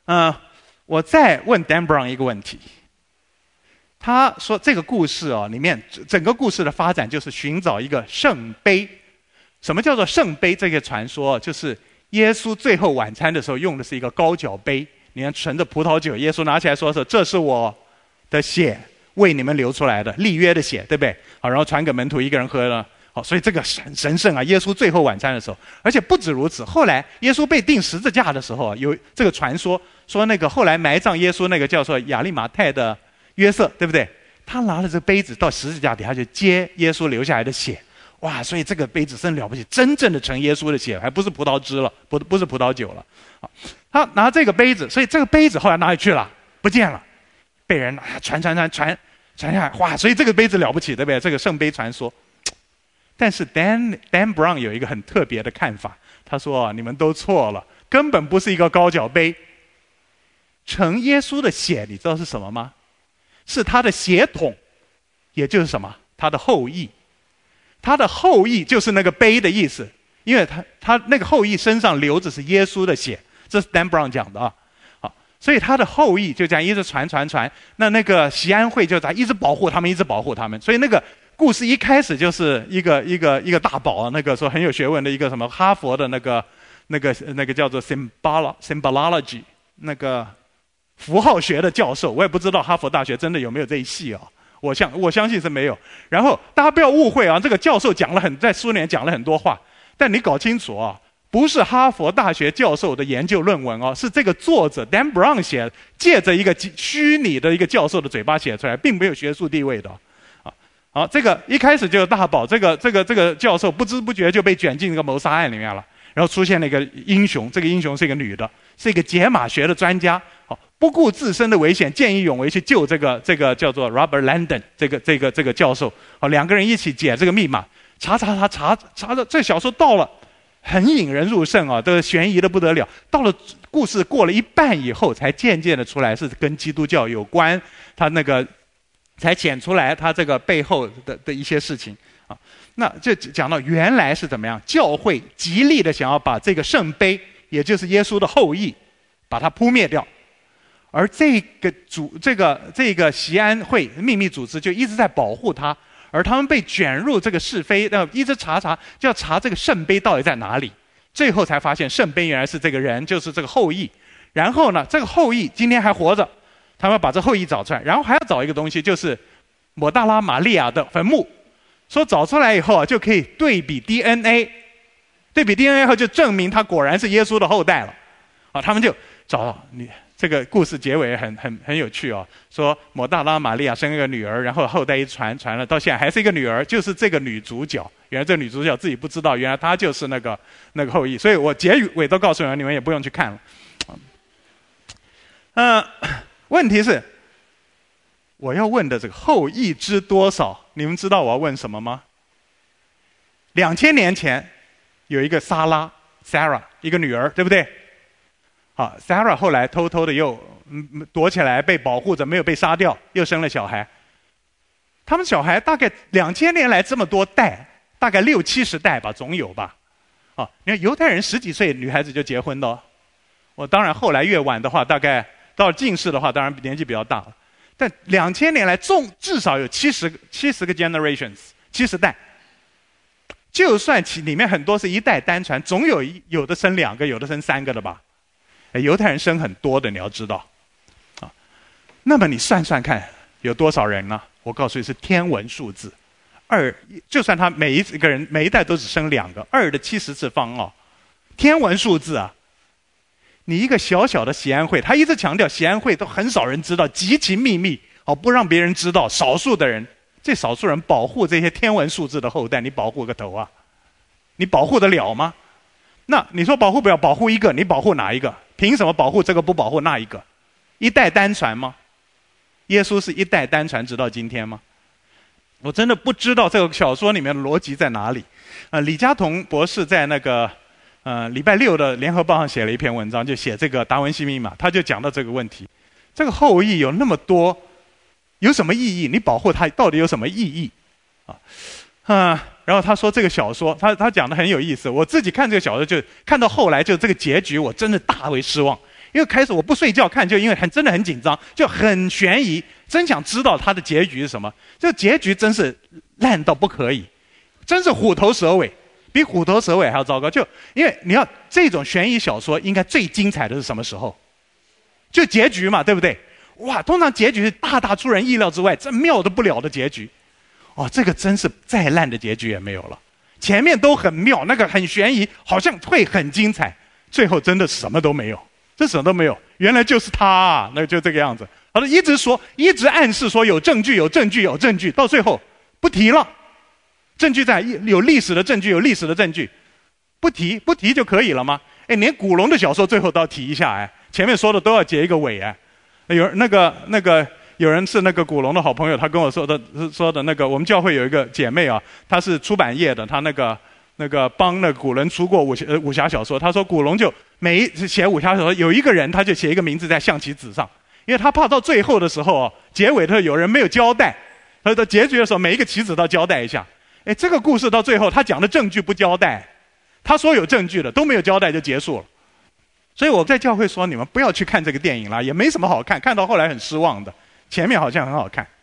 我再问 Dan Brown 一个问题。他说这个故事里面整个故事的发展就是寻找一个圣杯。什么叫做圣杯？这个传说就是耶稣最后晚餐的时候用的是一个高脚杯，你看盛着葡萄酒，耶稣拿起来说：“这是我的血，为你们流出来的立约的血，对不对？”好，然后传给门徒，一个人喝了。好，所以这个很神圣啊！耶稣最后晚餐的时候，而且不止如此，后来耶稣被钉十字架的时候，有这个传说，说那个后来埋葬耶稣那个叫做亚利马太的约瑟，对不对？他拿了这杯子到十字架底下去接耶稣流下来的血，哇！所以这个杯子真了不起，真正的盛耶稣的血，还不是葡萄汁了，不是葡萄酒了。好，他拿这个杯子，所以这个杯子后来哪里去了？不见了，被人传下来，哇！所以这个杯子了不起，对不对？这个圣杯传说。但是 Dan Brown 有一个很特别的看法，他说：“你们都错了，根本不是一个高脚杯。盛耶稣的血，你知道是什么吗？是他的血统，也就是什么？他的后裔。他的后裔就是那个杯的意思，因为他那个后裔身上流着是耶稣的血，这是 Dan Brown 讲的啊。好，所以他的后裔就这样一直传，那个锡安会就在一直保护他们，所以那个。”故事一开始就是一个大宝啊，那个说很有学问的一个什么哈佛的那个叫做 symbology 那个符号学的教授，我也不知道哈佛大学真的有没有这一系啊，我相信是没有。然后大家不要误会啊，这个教授在书里面讲了很多话，但你搞清楚啊，不是哈佛大学教授的研究论文哦，是这个作者 Dan Brown 写，借着一个虚拟的一个教授的嘴巴写出来，并没有学术地位的。好，这个一开始就是大宝，这个教授不知不觉就被卷进这个谋杀案里面了。然后出现了一个英雄，这个英雄是一个女的，是一个解码学的专家。好，不顾自身的危险，见义勇为去救这个叫做 Robert Landon 这个教授。好，两个人一起解这个密码，查的这小说到了很引人入胜啊，这个悬疑的不得了。到了故事过了一半以后，才渐渐的出来是跟基督教有关，他那个。才显出来他这个背后的一些事情啊，那就讲到原来是怎么样，教会极力的想要把这个圣杯，也就是耶稣的后裔，把它扑灭掉，而这个锡安会秘密组织就一直在保护他，而他们被卷入这个是非，一直查，就要查这个圣杯到底在哪里，最后才发现圣杯原来是这个人，就是这个后裔，然后呢，这个后裔今天还活着。他们要把这后裔找出来，然后还要找一个东西，就是抹大拉玛利亚的坟墓。说找出来以后就可以对比 DNA， 对比 DNA 后就证明他果然是耶稣的后代了。啊，他们就找到你这个故事结尾很有趣哦。说抹大拉玛利亚生一个女儿，然后后代一传了，到现在还是一个女儿，就是这个女主角。原来这个女主角自己不知道，原来她就是那个后裔。所以我结尾都告诉你们，你们也不用去看了。问题是，我要问的这个后裔知多少？你们知道我要问什么吗？2000年前有一个撒拉 Sarah 一个女儿，对不对？好 ，Sarah 后来偷偷的又躲起来被保护着，没有被杀掉，又生了小孩。他们小孩大概2000年来这么多代，大概60-70代吧，总有吧。啊，你看犹太人10几岁女孩子就结婚了，我当然后来越晚的话，大概。到近世的话，当然年纪比较大了，但2000年来至少有70个 generations，70代。就算里面很多是一代单传，总有的生2个，有的生3个的吧。犹太人生很多的，你要知道。啊，那么你算算看，有多少人呢？我告诉你是天文数字，2，就算他每一个人每一代都只生2个，2的70次方哦，天文数字啊。你一个小小的锡安会，他一直强调锡安会都很少人知道，极其秘密，不让别人知道。少数的人，这少数人保护这些天文数字的后代，你保护个头啊？你保护得了吗？那你说保护不了，保护一个，你保护哪一个？凭什么保护这个不保护那一个？一代单传吗？耶稣是一代单传直到今天吗？我真的不知道这个小说里面的逻辑在哪里。李嘉彤博士在那个。礼拜6的联合报上写了一篇文章，就写这个达文西密码，他就讲到这个问题：这个后裔有那么多，有什么意义？你保护它到底有什么意义？然后他说这个小说，他讲的很有意思。我自己看这个小说，就看到后来就这个结局，我真的大为失望。 因为开始我不睡觉看，就因为真的很紧张，就很悬疑，真想知道它的结局是什么。这结局真是烂到不可以，真是虎头蛇尾，比虎头蛇尾还要糟糕。就因为你要这种悬疑小说，应该最精彩的是什么时候？就结局嘛，对不对？哇，通常结局是大大出人意料之外，这妙得不了的结局。哦，这个真是再烂的结局也没有了。前面都很妙，那个很悬疑，好像会很精彩，最后真的什么都没有，这什么都没有，原来就是他啊，那就这个样子。好了，一直说，一直暗示说有证据，有证据，有证据，到最后不提了。证据在，有历史的证据，有历史的证据，不提就可以了吗？哎，连古龙的小说最后都要提一下，哎，前面说的都要结一个尾，哎，有有人是那个古龙的好朋友，他跟我说的那个，我们教会有一个姐妹啊，她是出版业的，她那个帮那个古人出过武侠小说。她说古龙就每一次写武侠小说，有一个人他就写一个名字在象棋纸上，因为他怕到最后的时候结尾的时候有人没有交代，他到结局的时候每一个棋子都要交代一下。哎，这个故事到最后他讲的证据不交代，他说有证据的都没有交代就结束了。所以我在教会说，你们不要去看这个电影了，也没什么好看，看到后来很失望的。前面好像很好看。